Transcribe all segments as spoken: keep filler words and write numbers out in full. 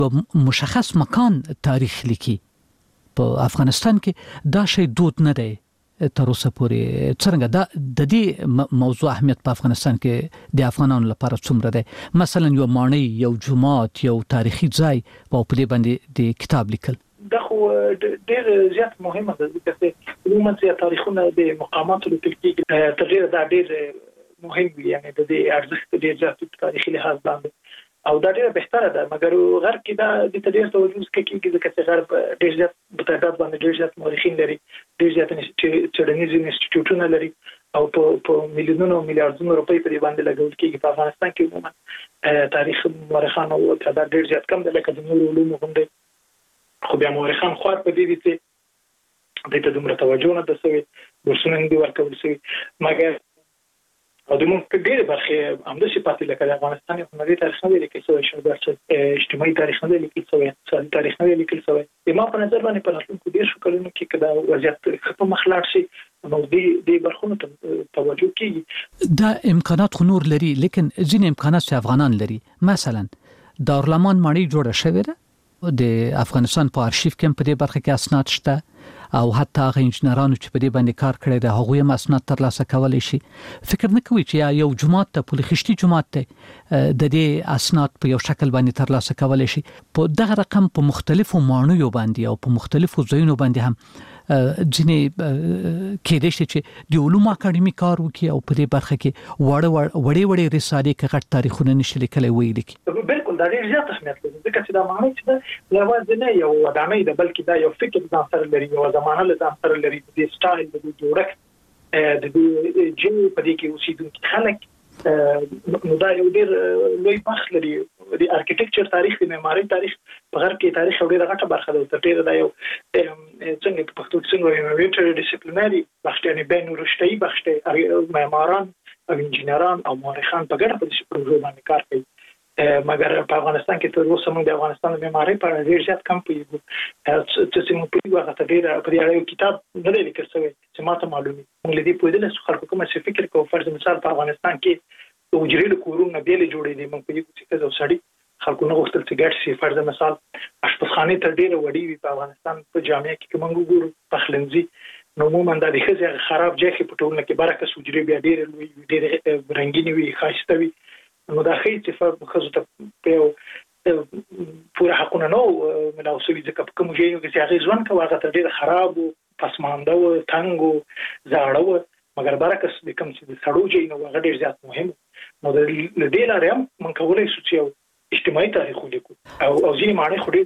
مشخص مکان تاریخ لیکي. په افغانستان کې دا شی دود نه دی تر اوسه پورې. څنګه دا د دې موضوع اهمیت په افغانستان کې د افغانانو لپاره څومره دی؟ مثلا یو ماڼۍ، یو جومات، یو تاریخي ځای په دې باندې د کتاب لیکل دا خو ډېر زیات مهمه ده، ځکه عموما چې تاریخونه د مقاماتو لیکل کېږي تر ډېره دا ډېر مهم وي، یعنی د دې ارزښت ډېر زیات په تاریخي لحاظ باندې او دا ډیره بهتره ده. مګر غرب کې دا د تدریس توجه کوي چې غرب ډیر زیات په تعداد باندې ډیر زیات مورخین لري، ډیر زیات څېړنیز انسټیټیوټونه لري او په په میلیونونو میلیارډونو روپۍ په باندې لګول کېږي. په افغانستان کې عموما تاریخ مورخان او تعداد ډیر زیات کم دی، لکه د نورو علومو هم دی، خو بیا مورخان خور په دې دي چې د ته دومره توجه نه ده سوې، بورسونه نه دي ورکول سوي. مګر او د موږ په ډېر برخه همدا صفات لکه د افغانستان یو هنري تاریخ نه لیکل شوی، شاید اجتماعي تاریخ نه لیکل شوی، اقتصادي تاریخ نه لیکل شوی. د ما په نظر باندې په راتلونکو ډېر شو کلونو کې کدا وضعیت ختم مخلاړ شي نو دې دې برخونو ته توجه کیږي. دا امکانات خو نور لري، لیکن ځینې امکانات چې افغانان لري، مثلا دارالمان ماڼۍ جوړه شوې ده، د افغانستان په آرشیف کې په دې برخه کې اسناد شته او حتی هغه انجنیرانو چې په دې باندې کار کړی دی هغوی هم اسناد ترلاسه کولی شي. فکر نه کوي چې یو جومات ته پولخشتي جومات ته د دې اسناد په یو شکل باندې ترلاسه کولی شي؟ په دغه رقم په مختلفو ماڼیو باندې او په مختلفو ځایونو باندې هم ځینې کېدای شي چې د علومو اکاډمي کار وکړي او په دې برخه کې وړه وړې وړې رسالې کې غټ تاریخونه نشي لیکلی ویلي کړي. بالکل دا ډېر زیات اهمیت لري، ځکه چې دا ماڼۍ چې ده یوازې نه یو ودانۍ ده، بلکې دا یو فکر ځان سره لري، یو زمانه له ځان سره لري، د دې سټایل، د دې جوړښت، د دې جن په دې کې اوسېدونکي خلک، نو دا یو ډېر لوی بخت لري. د ارکیټیکچر تاریخ، د معمارۍ تاریخ په غرب کې تاریخ ډېره غټه برخه ده. تر ډېره دا یو څنګه په پښتو کې څنګه ویټر ډیسپلینری بخش، یعنی بین رشته‌ای بخش دی، معماران او انجنیران او مورخان په ګډه په دې پروژو باندې کار کوي. مګر په افغانستان کې تر اوسه موږ د افغانستان د معمارۍ په اړه ډېر زیات کم پوهیږو. چې موږ په یوه غته ډېر په دې اړه یو کتاب نه دی لیکل شوی چې ماته معلومي. موږ لدی پوهېدل چې خلکو کوم څه فکر کوي. فرض مثال په افغانستان کې د حجرې له کورونو بیل جوړې دي، موږ په یو څه کې سړی خلکو نه غوښتل چې ګډ شي. فرض مثال اشپزخانه تر ډېره وړي وي په افغانستان په جامعه کې موږ ګورو پخلنځي، نو عموما د دې خزه خراب ځای کې په ټولنه کې برکه حجرې بیا ډېر لوی ډېر رنگینی وي، ښایسته وي. نو دا خې چې په خزو ته په پوره حقونه نو ملاوسوي، ځکه په کوم ځای کې چې هغه ځوان کوي هغه تر ډېر خراب او پسمانده او تنګ او زاړه و، مګر برکه د کوم چې د سړو ځای نو هغه ډېر زیات مهم. نو د دې لارې هم من کولای شو چې اجتماعي تاریخ ولیکو او او ځینې معنی خو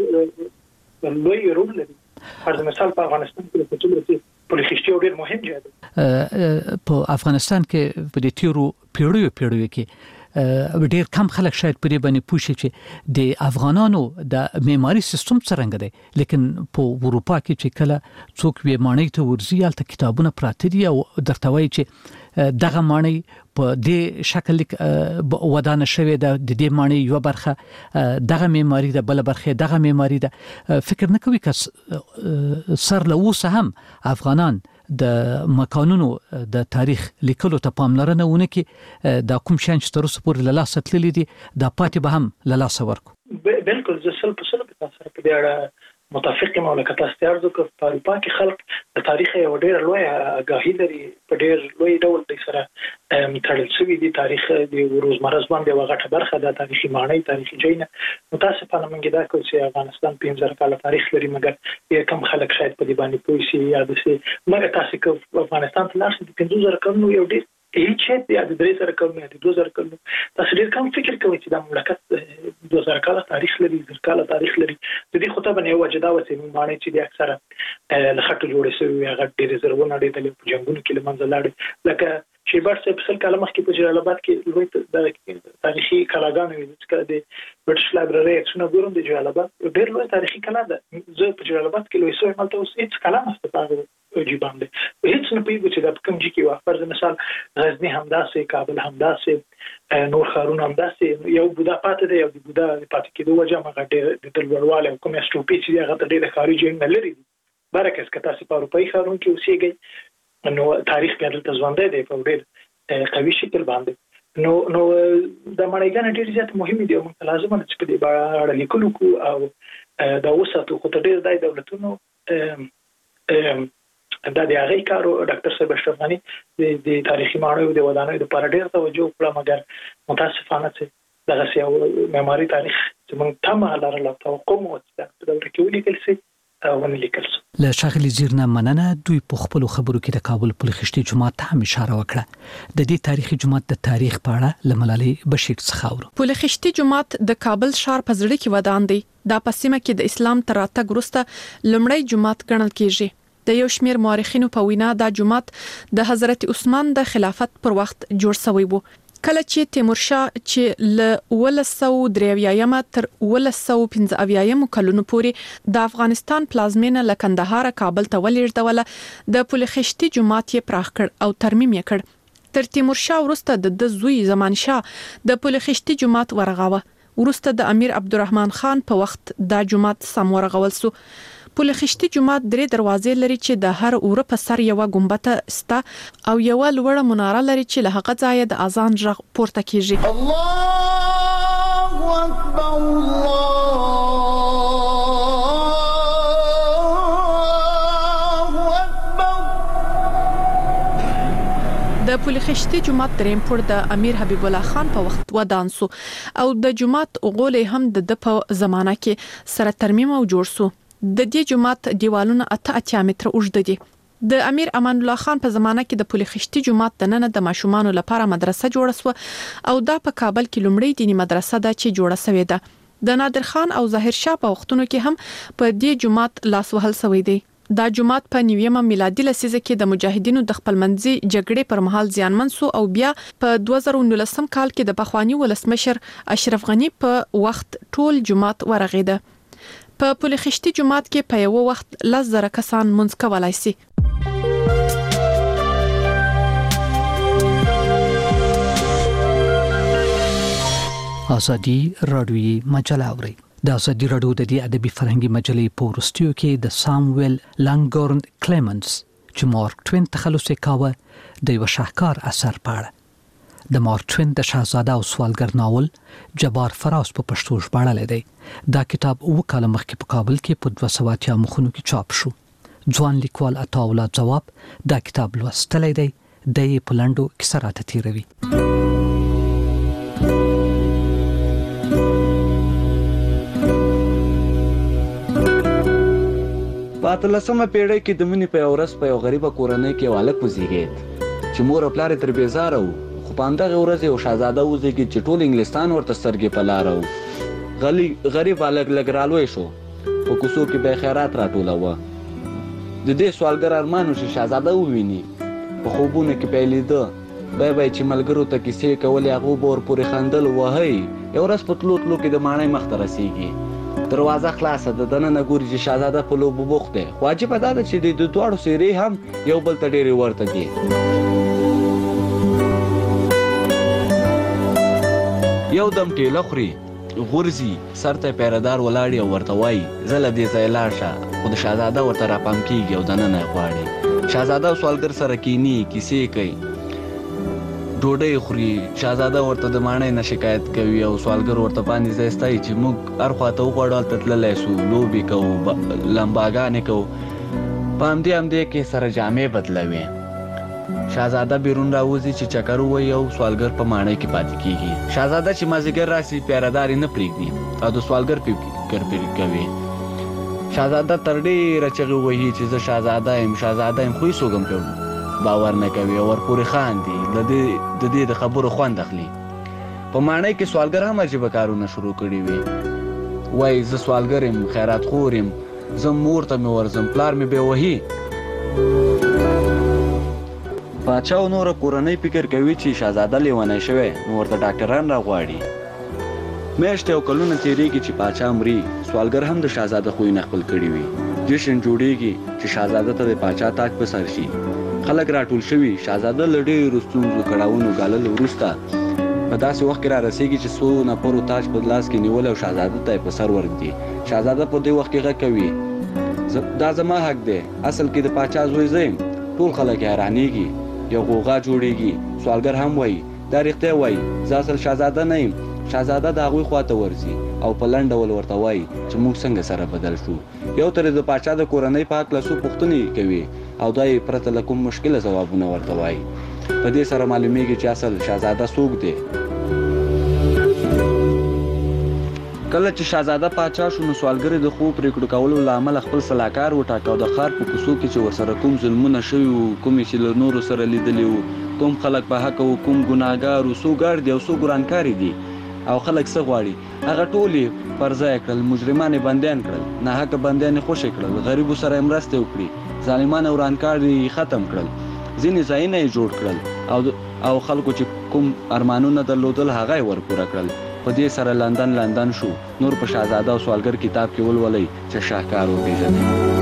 ډېر لوی رول لري. فرض مثال په افغانستان کې په ټول کې پولخشتي ډېر مهم ځای دی. په افغانستان کې په دې تیرو پیړیو پیړیو کې ډېر کم خلک شاید په دې باندې پوه شي چې د افغانانو د معماري سیستم څرنګه دی، لیکن په اروپا کې چې کله څوک وي ماڼۍ ته ورځي هلته کتابونه پراته دي او درته وایي چې دغه ماڼۍ په دې شکل ودانه شوې ده، د دې ماڼۍ یوه برخه دغه معماري ده، بله برخه دغه معماري ده. فکر نه کوي که سر له اوسه هم افغانان د مکانونو د تاریخ لیکلو ته پاملرنه ونه کړي، دا کوم شیان چې تر اوسه پورې له لاسه تللي دي دا پاتې به هم له لاسه ورکړو؟ بالکل زه سل په سل په تاسو سره په دې اړه متفق یم. لکه تاسو ته عرض وکړ په اروپا کې خلک د تاریخ یو ډېر لوی آګاهي لري، په ډېر لوی ډول د سره تړل شوي دي. تاریخ د روزمره ژوند یوه غټه برخه ده، تاریخي ماڼۍ، تاریخي ځایونه. متاسفانه موږ دا کوو چې افغانستان پنځه زره کاله تاریخ لري، مګر ډېر کم خلک شاید په دې باندې پوه شي یا داسې. مګر تاسو که افغانستان ته لاړ شئ د پنځه زره کلونو یو ډېر هیڅ شی یا د درې زره کلونو یا د دوه زره کلونو تاسو ډېر کم فکر کوئ چې دا مملکت دوه زره کاله تاریخ لري، زر کاله تاریخ لري. د دې خو ته باندې یو وجه دا وه چې ماڼۍ چې دي اکثره له خټو جوړې شوې وي، هغه ډېرې زر ونړېدلې، په جنګونو کې له منځه لاړې. لکه شیبر صاحب سل کاله مخکې په جلال آباد کې لوی د تاریخي کلاګانې وي، چې د برټش لایبرري عکسونه ګورم د جلال آباد ډېر لوی تاریخي کلا ده. زه په جلال آباد کې لوی شوی، هلته اوس هېڅ کلا نشته په هغه جي باندې، هېڅ نه پوهېږو چې دا په کوم جي کې وه. فرض مثال غزني همداسې، کابل همداسې، نور ښارونه همداسې. یو بودا پاتې دی، یو د بودا د پاتې کېدو وجه هم هغه ډېر د تل لوړوالی او کوم اسټوپي چې دي هغه ته ډېر ښاري ځایونه لرې دي. برعکس که تاسې په اروپایي ښارونو کې اوسېږئ نو تاریخ بیا دلته ژوندی دی په ډېر قوي شکل باندې. نو نو د مړیګان ډیر زیات مهم دي او موږ لازم نه چې په دې اړه لیکلو کو او دا وساتو خو ته ډیر دای دولتونو دا د هغه کارو ډاکټر صاحب اشرف غنی د تاریخي ماڼیو د ودانۍ د پر ډیر توجه کړه مګر متاسفانه چې دغه سیاو معماري تاریخ چې موږ تمه لرله او کوم وخت د دورې ولیکل سي ونه لیکل سي له شاغلي زیرنا مننه دوی په خپل خبرو کې د کابل پل خشتي جماعت ته هم اشاره وکړه د دې تاریخي جماعت د تاریخ په اړه لملالي بشیر څخه اورو پل خشتي جماعت د کابل ښار په زړه کې ودان دی دا په سیمه کې د اسلام تر راتګ وروسته لومړی جماعت ګڼل کیږي د یو شمېر مورخینو په وینا دا جماعت د حضرت عثمان د خلافت پر وخت جوړ شوی وو کله چې تیمورشاه چې ل ولسو دریویایم تر ولسو پنځاویایم کلونو پورې د افغانستان پلازمینه له کندهار کابل ته ولېږدوله د پل خشتي جماعت یې پراخ کړ او ترمیم یې کړ تر تیمورشاه وروسته د زوی زمانشاه د پل خشتي جماعت ورغاوه وروسته د امیر عبدالرحمن خان په وخت دا جماعت سم ورغول سو پل خشتي جماعت درې دروازې لري چې د هر اوره په سر یو ګمبته ستا او یو لوړه مناره لري چې له هغه ځایه د اذان غږ پورته کیږي الله اکبر الله اکبر د پل خشتي جماعت دریم پور د امیر حبیب الله خان په وخت ودان سو او د جماعت غولې هم د په زمانہ کې سره ترمیم او جوړ سو د دې جماعت دیوالونه اته اتیا متره اوږد دي د امیر امان الله خان په زمانہ کې د پل خشتي جماعت د نن د ماشومانو لپاره مدرسه جوړه سو او دا په کابل کې لومړی دینی مدرسه ده چې جوړه شوې ده د نادر خان او ظاهر شاه په وختونو کې هم په دې جماعت لاس وهل شوی دی دا جماعت په نیویمه میلادي لسیزه کې د مجاهدینو د خپلمنځي جګړې پر مهال زیانمن سو او بیا په دوه زره نولسم کال کې د پخوانی ولسمشر اشرف غنی په وخت ټول جماعت ورغیده په پل خشتي جماعت کې په یو وخت لس زره کسان منځ کولای شي ازادي رادیوي مجله اوري د ازادي رادیو د دې ادبي فرهنګي مجلې په ورستیو کې د سامویل لانګورن کلیمنز چې مارک ټوین تخلص کاوه د یو شاهکار اثر پاړه د مارک ټوین د شاهزاده او سوالګر ناول جبار فراز په پښتو ژباړل دی دا کتاب او کال مخکې په کابل کې په دوه سوه اتیا مخونو کې چاپ شو ځوان لیکوال عطا الله جواب دا کتاب لوستلی دی د یې په لنډو کیسه راته تیروي په اتلسمه پیړۍ کې د مني په ورځ په یو غریبه کورنۍ کې یو هلک وزیږید چې مور او پلار یې تر بیزاره وو خو په همدغه ورځ یو شهزاده وزیږید چې ټول انګلستان ورته سترګې په لاره وو غریب هلک لږ رالوی شو په کوڅو کې به یې خیرات راټولوه د دې سوالګر ارمان و چې شهزاده وویني په خوبونو کې به یې لیده بیا به یې چې ملګرو ته کیسې کولې هغو به ورپورې خندل وهی یو ورځ په تلو تلو کې د ماڼۍ مخ ته رسېږي دروازه خلاصه ده دننه ګوري چې شهزاده په لوبو بوخت دی خو عجیبه دا ده چې د دواړو څېرې هم یو بل ته ډېرې ورته دي یو دم ټېله خوري غورځي سر ته پیردار ولاړي او ورته وایي زه له دې ځایه لاړ شه خو د شهزاده ورته راپام کېږي او دننه یې غواړي شهزاده او سوالګر سره کیني کیسې کوي ډوډۍ خوري شهزاده ورته د ماڼۍ نه شکایت کوي او سوالګر ورته باندې ځای ستایي چې موږ هر خواته وغواړو هلته تللی سو لوبې کوو لمباګانې کوو په همدې همدې کې سره جامې بدلوي شهزاده بیرون راوځي چې چکر ووهي او سوالګر په ماڼۍ کې پاتې کېږي شهزاده چې مازدیګر راسي پیردار یې نه پرېږدي او د سوالګر فکر پرې کوي شهزاده تر ډېره چغې ووهي چې زه شهزاده یم شهزاده یم خو هېڅوک هم کوي باور نه کوي او ورپورې خاندي د دې د خبرو خوند اخلي په ماڼۍ کې سوالګر هم عجیبه کارونه شروع کړي وي وایي زه سوالګر یم خیرات خور یم زه مور ته مې ورځم پلار مې بې وهي پاچا او نوره کورنۍ فکر کوي چې شهزاده لیونی شوی نو ورته ډاکټران راغواړي میاشتې او کلونه تېرېږي چې پاچا مري سوالګر هم د شهزاده خویونه خپل کړي وي جشن جوړیږي چې شهزاده ته د پاچا تاج په سر شي خلک راټول شوي شهزاده له ډېرو ستونزو کړاوونو ګاللو وروسته په داسې وخت کې را رسېږي چې څو نفرو تاج په لاس کې نیولی او شهزاده ته یې په سر ورږدي شهزاده په دې وخت کې غږ کوي دا زما حق دی اصل کې د پاچا زوی زه یم ټول خلک حیرانېږي یو غوغا جوړیږي سوالګر هم وایي دا رښتیا وایي زه اصل شهزاده نه یم. شهزاده د هغوی خواته ورځي او په لنډ ډول ورته وایي چې موږ څنګه سره بدل شو. یو ترې د پاچا د کورنۍ په هکله څو پوښتنې کوي او دا یې پرته له کوم مشکله ځوابونه ورته وایي. په دې سره معلومیږي چې اصل شهزاده څوک دی. کله چې شهزاده پاچا شو نو سوالګر د خو پرېکړو کولو له امله خپل سلاکار وټاکه او د ښار په کوڅو کې چې ورسره کوم ظلمونه شوي وو، کومې چې له نورو سره لیدلي وو، کوم خلک په حق وو، کوم ګناهګار وو، څو ګار دي او څو ګرانکاري دي او خلک څه غواړي، هغه ټول یې پر ځای کړل. مجرمان یې بندیان کړل، ناحقه بندیان یې خوشې کړل، غریبو سره یې مرستې وکړي، ظالمان او ورانکار یې ختم کړل، ځینې ځایونه یې جوړ کړل او او خلکو چې کوم ارمانونه درلودل هغه یې ورپوره کړل. په دې سره لندن لندن شو. نور په شهزاده او سوالګر کتاب کې ولولئ چې شاهکار وپېژنئ.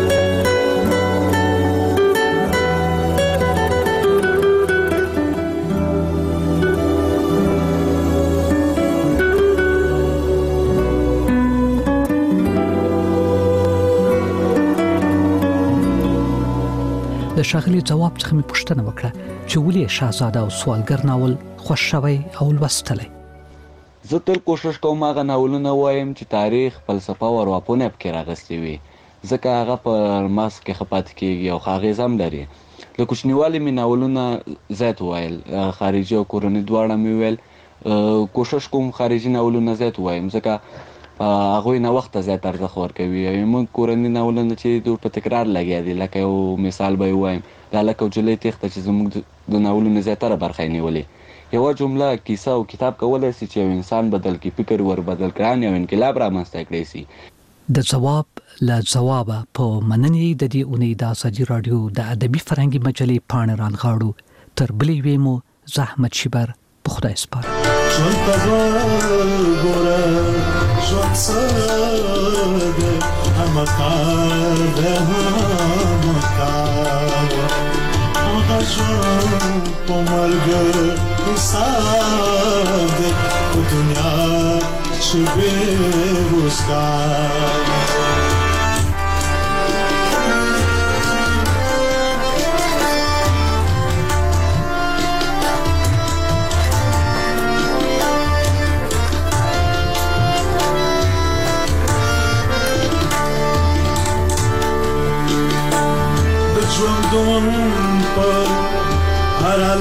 د ښاغلي ځواب څخه مې پوښتنه وکړه چې ولې شهزاده او سوالګر ناول خوښ شوی او لوستلی. زه تل کوشش کوم هغه ناولونه وایم چې تاریخ، فلسفه او ارواپوهنه پکې راغستې وي، ځکه هغه په مغز کې ښه پاتې کېږي او ښه اغېز هم لري. له کوچنیوالي مې ناولونه زیات وویل، خارجي او کورني دواړه مې ویل. کوشش کوم خارجي ناولونه زیات ووایم ځکه هغوی نوښت ته زیات ارزښت ورکوي. موږ کورني ناولونه چې په تکرار لګیا دي، لکه یو مثال به یې ووایم د هلک او نجلۍ تېښته چې زموږ د ناولونو زیاتره برخه یې نیولې. یوه جمله، کیسه او کتاب کولی سي چې یو انسان بدل کړي، فکر ور بدل کړي، یو انقلاب رامنځته کړی سي. د ځواب له ځوابه په مننې د دې اونۍ د ازادي راډیو د ادبي فرهنګي مجلې پاڼې رانغاړو. تر بلې یوې مو زه احمد شیبر په خدای سپارم. حساب په دنیا چې بېروزګار د ژوندون پر هره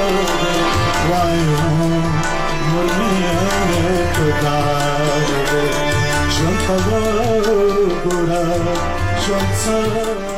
Why جوړه ژوند سره